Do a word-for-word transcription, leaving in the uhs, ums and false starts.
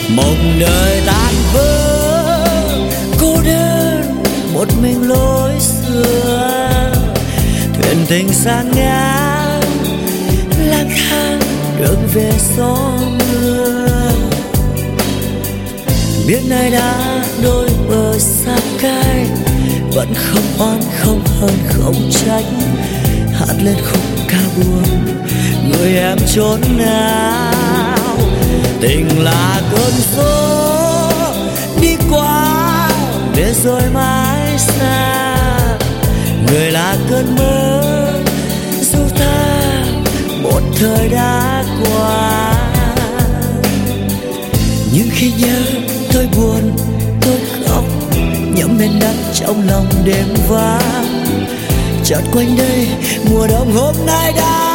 mộng đời tan vỡ, cô đơn một mình lối xưa. Thuyền tình sang ngang lang thang đường về gió mưa. Biết nay đã đôi bờ xa cách, vẫn không oán không hờn không trách, hát lên khúc ca buồn người em chốn nào. Tình là cơn gió đi qua để rồi mãi xa, người là cơn mơ dù ta một thời đã qua. Nhưng khi nhớ tôi buồn tôi khóc, nhẫm men đắng trong lòng đêm vắng. Chợt quanh đây mùa đông hôm nay đã